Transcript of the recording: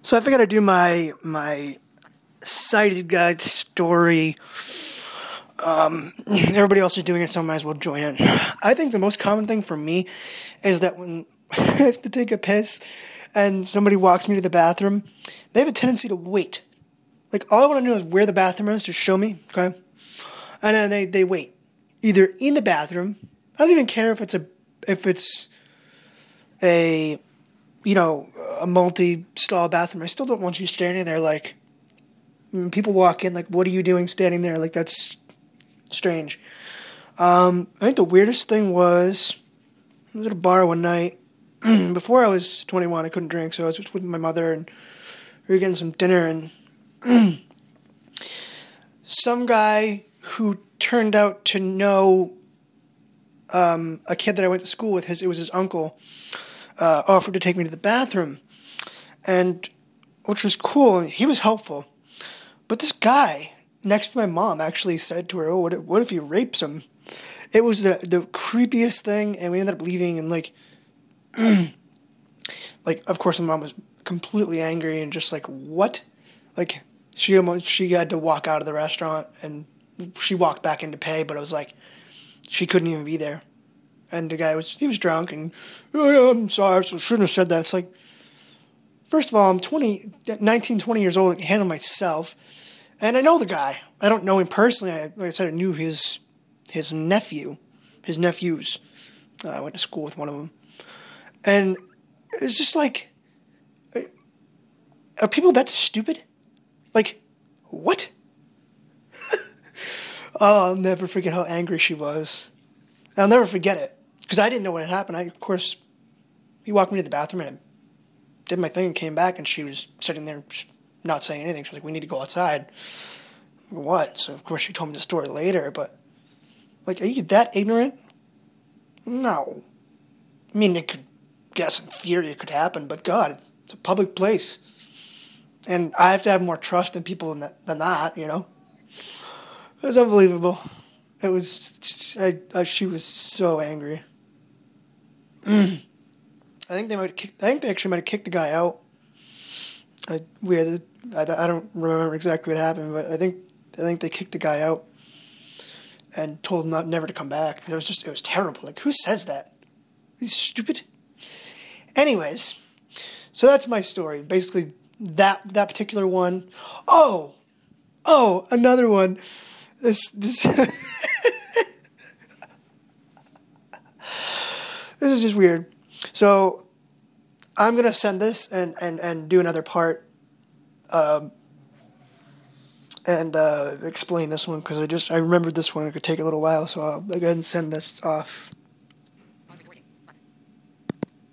So I figured I'd do my sighted guide story. Everybody else is doing it, so I might as well join in. I think the most common thing for me is that when I have to take a piss and somebody walks me to the bathroom, they have a tendency to wait. Like, all I want to know is where the bathroom is, just show me, okay? And then they wait. Either in the bathroom, I don't even care if it's a a multi-stall bathroom. I still don't want you standing there like, people walk in like, what are you doing standing there? Like, that's strange. I think the weirdest thing was, I was at a bar one night. Before I was 21, I couldn't drink, so I was just with my mother, and we were getting some dinner, and some guy who turned out to know a kid that I went to school with, it was his uncle, offered to take me to the bathroom, and which was cool. He was helpful, but this guy next to my mom actually said to her, "Oh, what if he rapes him?" It was the creepiest thing, and we ended up leaving, and like, of course, my mom was completely angry and just like, what? Like, she had to walk out of the restaurant, and she walked back in to pay, but it was like, she couldn't even be there. And the guy was drunk, and, "Oh, yeah, I'm sorry, so I shouldn't have said that." It's like, first of all, I'm 19, 20 years old, I can handle myself, and I know the guy. I don't know him personally. Like I said, I knew his nephews. I went to school with one of them. And it's just like, are people that stupid? Like, what? Oh, I'll never forget how angry she was. I'll never forget it, because I didn't know what had happened. Of course, he walked me to the bathroom, and I did my thing and came back, and she was sitting there not saying anything. She was like, "We need to go outside." What? So, of course, she told me the story later, but, like, are you that ignorant? No. I mean, I could guess in theory it could happen, but God, it's a public place. And I have to have more trust in people than that, you know? It was unbelievable. It was, she was so angry. I think they actually might have kicked the guy out. I don't remember exactly what happened, but I think they kicked the guy out and told him never to come back. It was terrible. Like, who says that? He's stupid. Anyways, so that's my story. Basically, that particular one. Oh, another one. This this is just weird. So I'm gonna send this and do another part, and explain this one, because I remembered this one. It could take a little while, so I'll go ahead and send this off.